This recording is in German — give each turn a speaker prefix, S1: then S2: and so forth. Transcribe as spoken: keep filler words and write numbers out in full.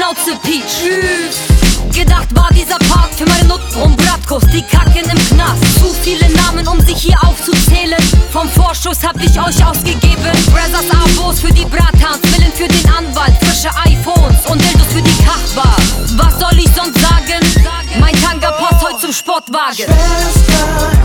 S1: Schnauze Peach. Tschüss. Gedacht war dieser Part für meine Nutten und Bratkos, die kacken im Knast. Zu viele Namen, um sich hier aufzuzählen. Vom Vorschuss hab ich euch ausgegeben. Brothers Abos für die Bratans, Willen für den Anwalt, frische iPhones und Dildos für die Kachbar. Was soll ich sonst sagen? Mein Tanga passt heute zum Sportwagen.
S2: Schwester.